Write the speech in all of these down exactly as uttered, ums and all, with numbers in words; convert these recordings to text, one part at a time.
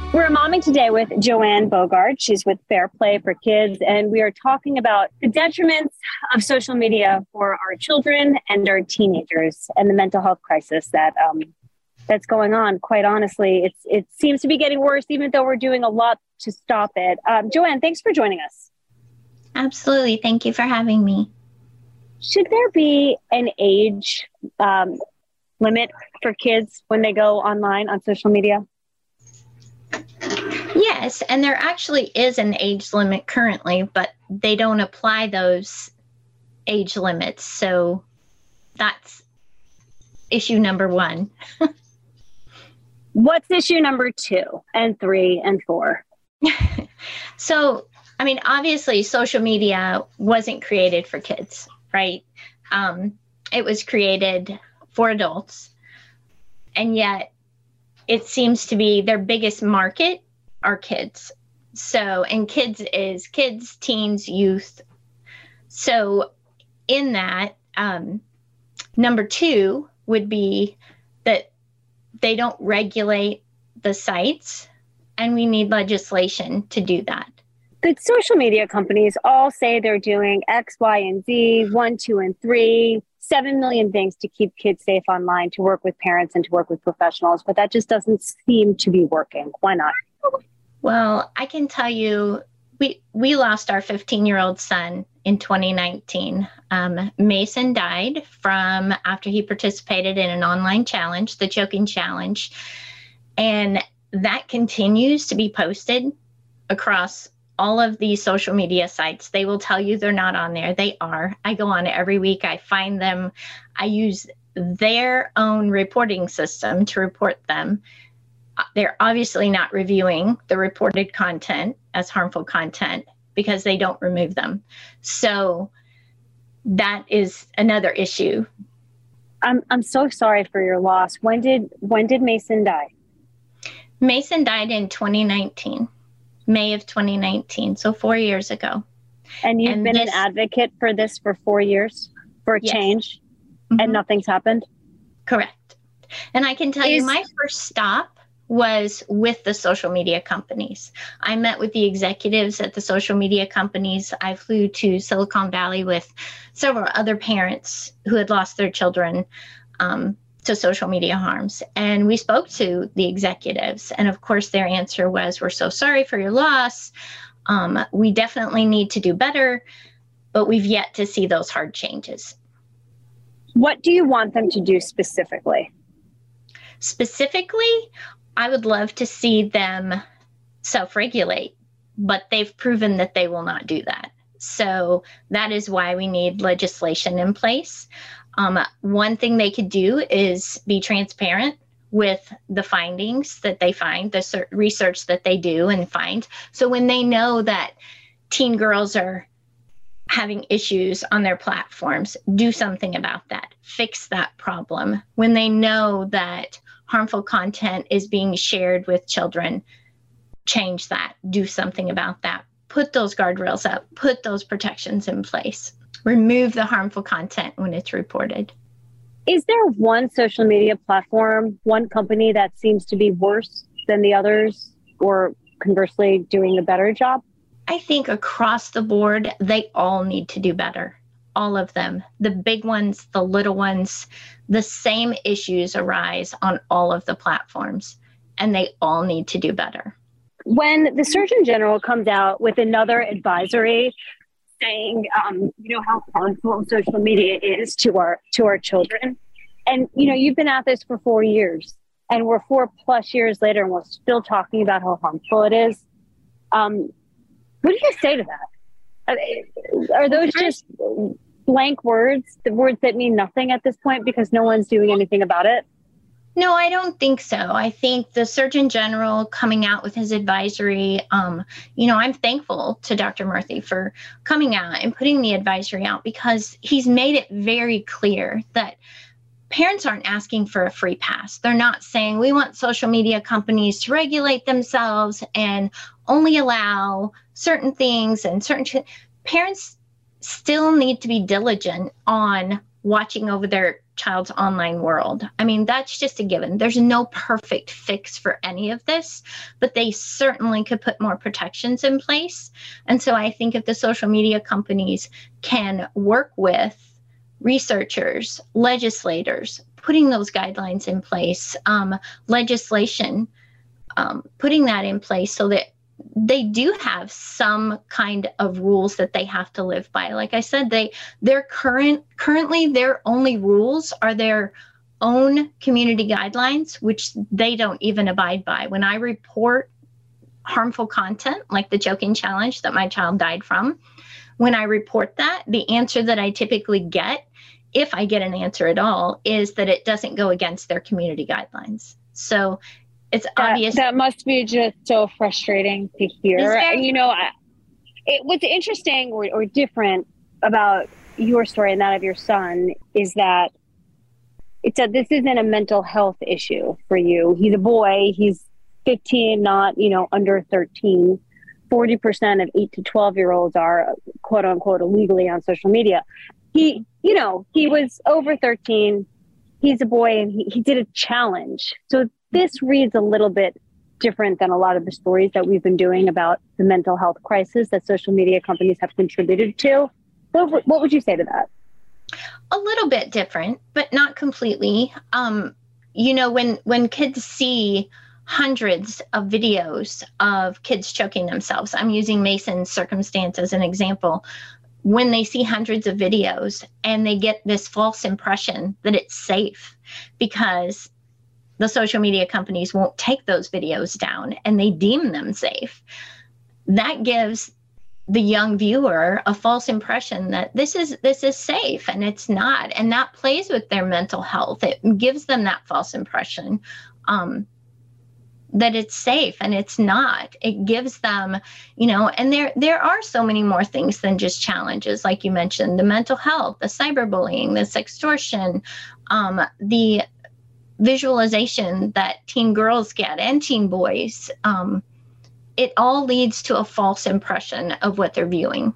We're momming today with Joanne Bogart. She's with Fair Play for Kids, and we are talking about the detriments of social media for our children and our teenagers and the mental health crisis that um, that's going on. Quite honestly, it's it seems to be getting worse, even though we're doing a lot to stop it. Um, Joanne, thanks for joining us. Absolutely. Thank you for having me. Should there be an age um, limit for kids when they go online on social media? Yes, and there actually is an age limit currently, but they don't apply those age limits. So that's issue number one. What's issue number two and three and four? So, I mean, obviously, social media wasn't created for kids, right? Um, it was created for adults. And yet, it seems to be their biggest market are kids. So, and kids is kids, teens, youth. So in that, um, number two would be that they don't regulate the sites, and we need legislation to do that. The social media companies all say they're doing X, Y, and Z, one, two, and three, seven million things to keep kids safe online, to work with parents and to work with professionals, but that just doesn't seem to be working. Why not? Well, I can tell you, we we lost our fifteen-year-old son in twenty nineteen. Um, Mason died from after he participated in an online challenge, the Choking Challenge, and that continues to be posted across all of these social media sites. They will tell you they're not on there. They are. I go on every week. I find them. I use their own reporting system to report them. They're obviously not reviewing the reported content as harmful content because they don't remove them. So that is another issue. I'm I'm so sorry for your loss. When did when did Mason die? Mason died in twenty nineteen, May of twenty nineteen, so four years ago. And you've and been this, an advocate for this for four years, for a yes. change, mm-hmm. and nothing's happened? Correct. And I can tell Is, you my first stop was with the social media companies. I met with the executives at the social media companies. I flew to Silicon Valley with several other parents who had lost their children um, to social media harms. And we spoke to the executives. And of course, their answer was, we're so sorry for your loss. Um, we definitely need to do better, but we've yet to see those hard changes. What do you want them to do specifically? Specifically, I would love to see them self-regulate, but they've proven that they will not do that. So that is why we need legislation in place. Um, one thing they could do is be transparent with the findings that they find, the research that they do and find. So when they know that teen girls are having issues on their platforms, do something about that, fix that problem. When they know that harmful content is being shared with children, change that, do something about that. Put those guardrails up, put those protections in place. Remove the harmful content when it's reported. Is there one social media platform, one company that seems to be worse than the others, or conversely doing a better job? I think across the board, they all need to do better. All of them, the big ones, the little ones, the same issues arise on all of the platforms, and they all need to do better. When the Surgeon General comes out with another advisory saying, um, you know, how harmful social media is to our to our children, and you know, you've been at this for four years, and we're four plus years later, and we're still talking about how harmful it is. Um, what do you say to that? Are, are those just blank words, the words that mean nothing at this point because no one's doing anything about it? No, I don't think so. I think the Surgeon General coming out with his advisory, um, you know, I'm thankful to Doctor Murthy for coming out and putting the advisory out because he's made it very clear that parents aren't asking for a free pass. They're not saying we want social media companies to regulate themselves and only allow certain things and certain ch- parents still need to be diligent on watching over their child's online world. I mean, that's just a given. There's no perfect fix for any of this, but they certainly could put more protections in place. And so I think if the social media companies can work with researchers, legislators, putting those guidelines in place, um, legislation, um, putting that in place so that they do have some kind of rules that they have to live by. Like I said, they their current currently their only rules are their own community guidelines, which they don't even abide by. When I report harmful content, like the choking challenge that my child died from, when I report that, the answer that I typically get, if I get an answer at all, is that it doesn't go against their community guidelines. So it's that, obvious. That must be just so frustrating to hear. Very- you know, I, it, what's interesting or, or different about your story and that of your son is that it's a, this isn't a mental health issue for you. He's a boy. He's fifteen, not, you know, under thirteen. forty percent of eight to twelve year olds are quote unquote illegally on social media. He, you know, he was over thirteen. He's a boy and he, he did a challenge. So this reads a little bit different than a lot of the stories that we've been doing about the mental health crisis that social media companies have contributed to. What, what would you say to that? A little bit different, but not completely. Um, you know, when, when kids see hundreds of videos of kids choking themselves, I'm using Mason's circumstance as an example. When they see hundreds of videos and they get this false impression that it's safe because the social media companies won't take those videos down and they deem them safe, that gives the young viewer a false impression that this is this is safe, and it's not. And that plays with their mental health. It gives them that false impression um, that it's safe, and it's not. It gives them, you know, and there there are so many more things than just challenges, like you mentioned, the mental health, the cyberbullying, the sextortion, um, the visualization that teen girls get and teen boys. Um, it all leads to a false impression of what they're viewing.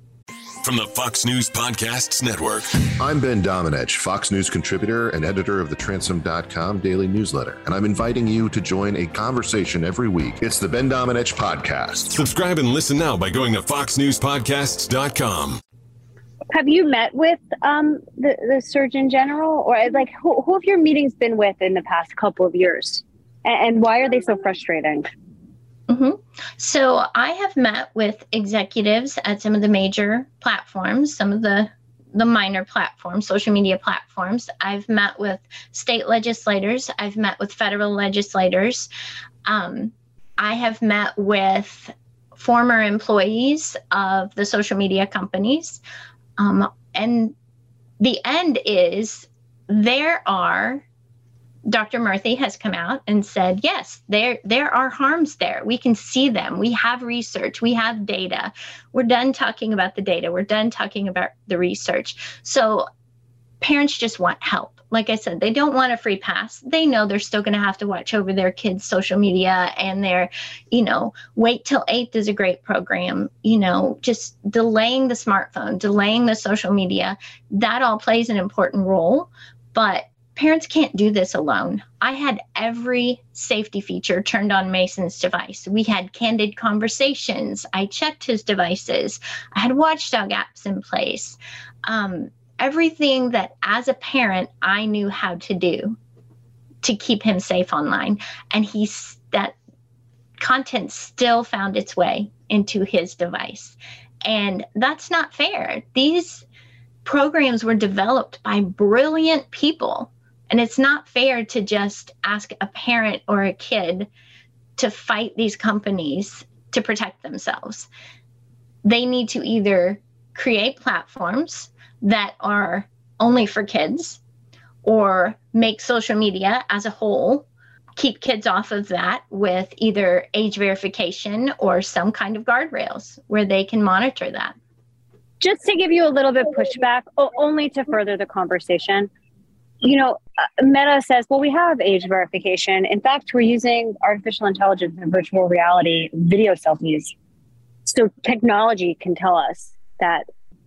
From the Fox News Podcasts Network. I'm Ben Domenech, Fox News contributor and editor of the Transom dot com daily newsletter, and I'm inviting you to join a conversation every week. It's the Ben Domenech Podcast. Subscribe and listen now by going to fox news podcasts dot com. Have you met with um, the, the Surgeon General, or like who, who have your meetings been with in the past couple of years, and, and why are they so frustrating? Mm-hmm. So I have met with executives at some of the major platforms, some of the the minor platforms, social media platforms. I've met with state legislators. I've met with federal legislators. Um, I have met with former employees of the social media companies. Um, and the end is there are Doctor Murthy has come out and said, yes, there there are harms there. We can see them. We have research. We have data. We're done talking about the data. We're done talking about the research. So parents just want help. Like I said, they don't want a free pass. They know they're still going to have to watch over their kids' social media, and their, you know, Wait Till Eighth is a great program. You know, just delaying the smartphone, delaying the social media, that all plays an important role. But parents can't do this alone. I had every safety feature turned on Mason's device. We had candid conversations. I checked his devices. I had watchdog apps in place. Um, everything that as a parent, I knew how to do to keep him safe online. And he's, that content still found its way into his device. And that's not fair. These programs were developed by brilliant people. And it's not fair to just ask a parent or a kid to fight these companies to protect themselves. They need to either create platforms that are only for kids, or make social media as a whole, keep kids off of that with either age verification or some kind of guardrails where they can monitor that. Just to give you a little bit pushback, only to further the conversation. You know, Meta says, well, we have age verification. In fact, we're using artificial intelligence and virtual reality video selfies. So technology can tell us that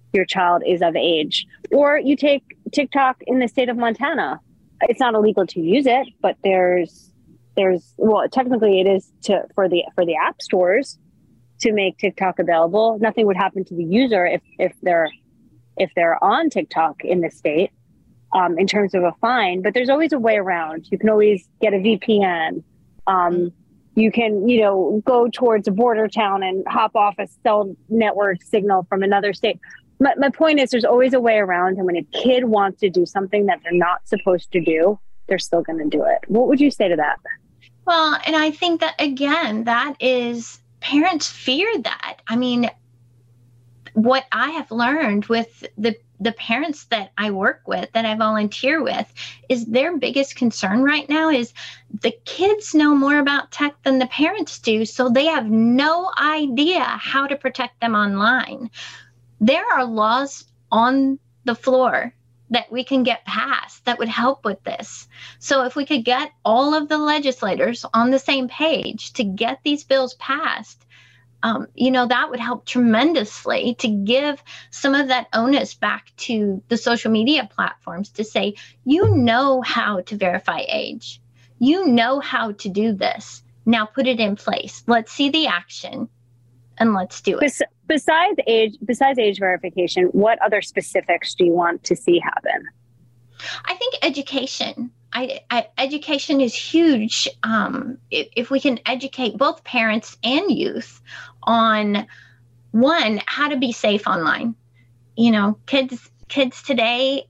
your child is of age. Or you take TikTok in the state of Montana. It's not illegal to use it, but there's there's well, technically it is to for the for the app stores to make TikTok available. Nothing would happen to the user if if they're if they're on TikTok in the state, um, in terms of a fine. But there's always a way around. You can always get a V P N. Um, you can, you know, go towards a border town and hop off a cell network signal from another state. My, my point is there's always a way around. And when a kid wants to do something that they're not supposed to do, they're still going to do it. What would you say to that? Well, and I think that, again, that is, parents fear that. I mean, what I have learned with the the parents that I work with, that I volunteer with, is their biggest concern right now is the kids know more about tech than the parents do. So they have no idea how to protect them online. There are laws on the floor that we can get passed that would help with this. So if we could get all of the legislators on the same page to get these bills passed, Um, you know, that would help tremendously to give some of that onus back to the social media platforms to say, you know how to verify age. You know how to do this. Now put it in place. Let's see the action and let's do it. Bes- besides age, besides age verification, what other specifics do you want to see happen? I think education. I, I, education is huge. Um, if, if we can educate both parents and youth on, one, how to be safe online. You know, kids kids today,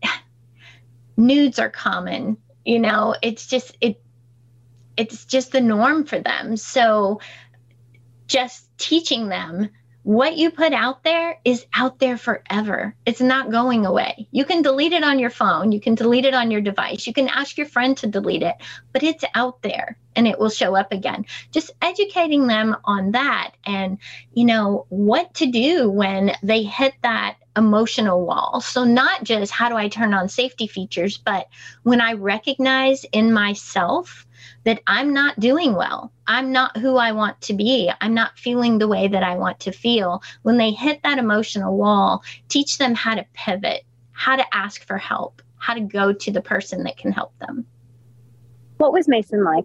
nudes are common. You know, it's just it it's just the norm for them. So just teaching them what you put out there is out there forever. It's not going away. You can delete it on your phone. You can delete it on your device. You can ask your friend to delete it, but it's out there and it will show up again. Just educating them on that and, you know, what to do when they hit that emotional wall. So not just how do I turn on safety features, but when I recognize in myself that I'm not doing well, I'm not who I want to be, I'm not feeling the way that I want to feel. When they hit that emotional wall, teach them how to pivot, how to ask for help, how to go to the person that can help them. What was Mason like?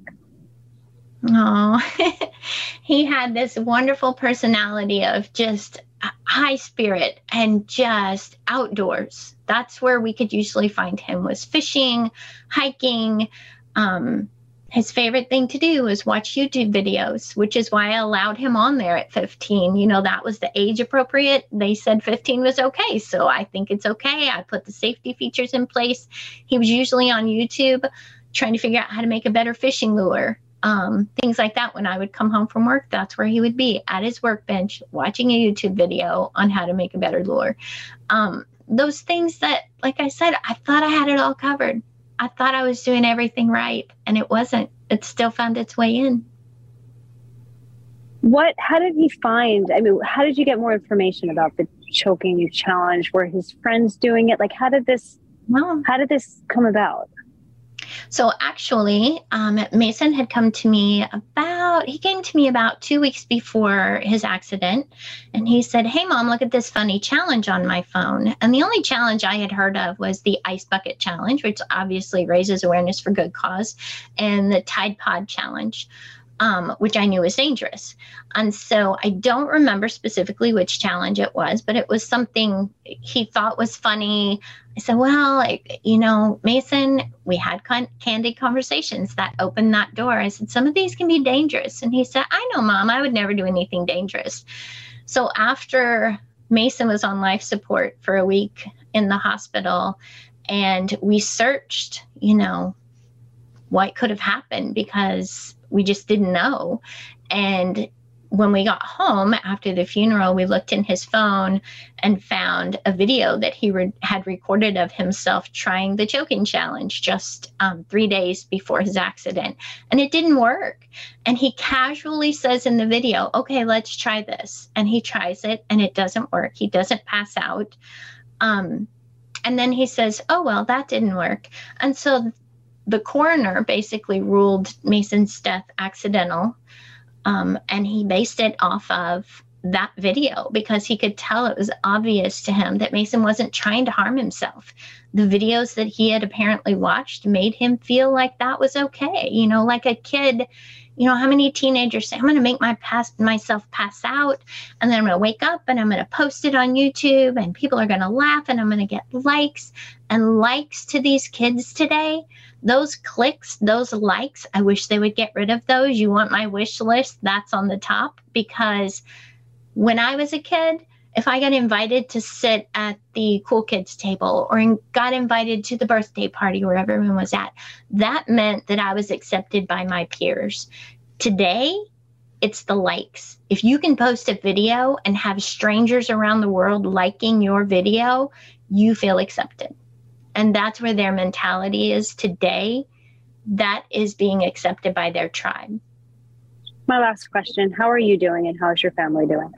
Oh, he had this wonderful personality of just high spirit and just outdoors. That's where we could usually find him, was fishing, hiking. Um, his favorite thing to do was watch YouTube videos, which is why I allowed him on there at fifteen. You know, that was the age appropriate. They said fifteen was okay. So I think it's okay. I put the safety features in place. He was usually on YouTube trying to figure out how to make a better fishing lure. Um, things like that. When I would come home from work, that's where he would be, at his workbench, watching a YouTube video on how to make a better lure. Um, those things that, like I said, I thought I had it all covered. I thought I was doing everything right, and it wasn't. It still found its way in. What, how did he find, I mean, how did you get more information about the choking challenge? Were his friends doing it? Like, how did this, Well, how did this come about? So actually, um, Mason had come to me about, he came to me about two weeks before his accident. And he said, hey, Mom, look at this funny challenge on my phone. And the only challenge I had heard of was the Ice Bucket Challenge, which obviously raises awareness for good cause, and the Tide Pod Challenge, um, which I knew was dangerous. And so I don't remember specifically which challenge it was, but it was something he thought was funny. I said, well, like, you know, Mason, we had con- candid conversations that opened that door. I said, some of these can be dangerous. And he said, I know, Mom, I would never do anything dangerous. So after Mason was on life support for a week in the hospital, and we searched, you know, what could have happened, because we just didn't know. And when we got home after the funeral, we looked in his phone and found a video that he re- had recorded of himself trying the choking challenge just um, three days before his accident. And it didn't work. And he casually says in the video, okay, let's try this. And he tries it and it doesn't work. He doesn't pass out. Um, and then he says, oh, well, that didn't work. And so the coroner basically ruled Mason's death accidental. Um, and he based it off of that video because he could tell it was obvious to him that Mason wasn't trying to harm himself. The videos that he had apparently watched made him feel like that was okay. You know, like a kid, you know, how many teenagers say, I'm going to make my pass, myself pass out, and then I'm going to wake up and I'm going to post it on YouTube and people are going to laugh and I'm going to get likes and likes to these kids today. Those clicks, those likes, I wish they would get rid of those. You want my wish list? That's on the top, because when I was a kid, if I got invited to sit at the cool kids table or in, got invited to the birthday party where everyone was at, that meant that I was accepted by my peers. Today, it's the likes. If you can post a video and have strangers around the world liking your video, you feel accepted. And that's where their mentality is today. That is being accepted by their tribe. My last question, how are you doing and how is your family doing?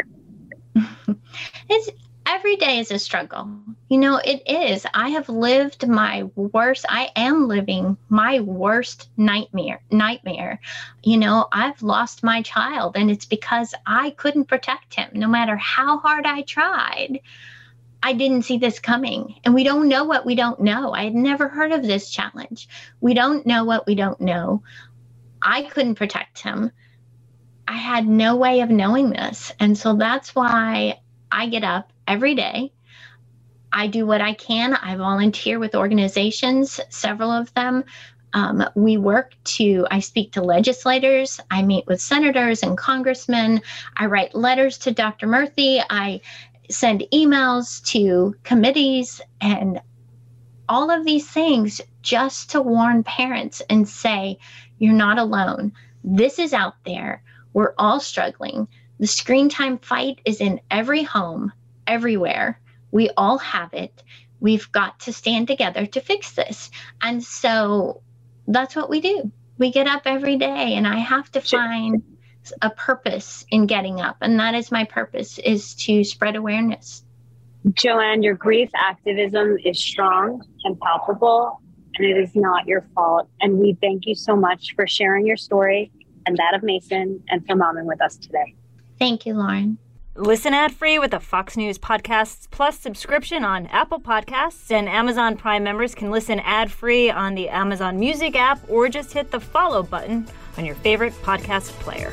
It's every day is a struggle. You know, it is. I have lived my worst, I am living my worst nightmare, nightmare. You know, I've lost my child and it's because I couldn't protect him. No matter how hard I tried, I didn't see this coming. And we don't know what we don't know. I had never heard of this challenge. We don't know what we don't know. I couldn't protect him. I had no way of knowing this. And so that's why I get up every day. I do what I can. I volunteer with organizations, several of them. Um, we work to, I speak to legislators. I meet with senators and congressmen. I write letters to Doctor Murthy. I send emails to committees and all of these things just to warn parents and say, you're not alone. This is out there. We're all struggling. The screen time fight is in every home, everywhere. We all have it. We've got to stand together to fix this. And so that's what we do. We get up every day, and I have to find a purpose in getting up. And that is my purpose, is to spread awareness. Joanne, your grief activism is strong and palpable, and it is not your fault. And we thank you so much for sharing your story and that of Mason and for momming with us today. Thank you, Lauren. Listen ad-free with a Fox News Podcasts Plus subscription on Apple Podcasts, and Amazon Prime members can listen ad-free on the Amazon Music app or just hit the follow button on your favorite podcast player.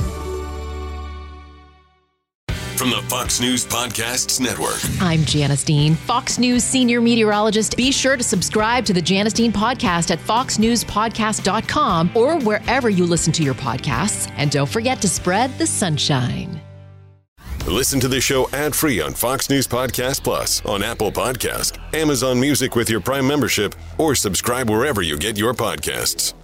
From the Fox News Podcasts Network. I'm Janice Dean, Fox News senior meteorologist. Be sure to subscribe to the Janice Dean podcast at fox news podcast dot com or wherever you listen to your podcasts. And don't forget to spread the sunshine. Listen to the show ad-free on Fox News Podcast Plus, on Apple Podcast, Amazon Music with your Prime membership, or subscribe wherever you get your podcasts.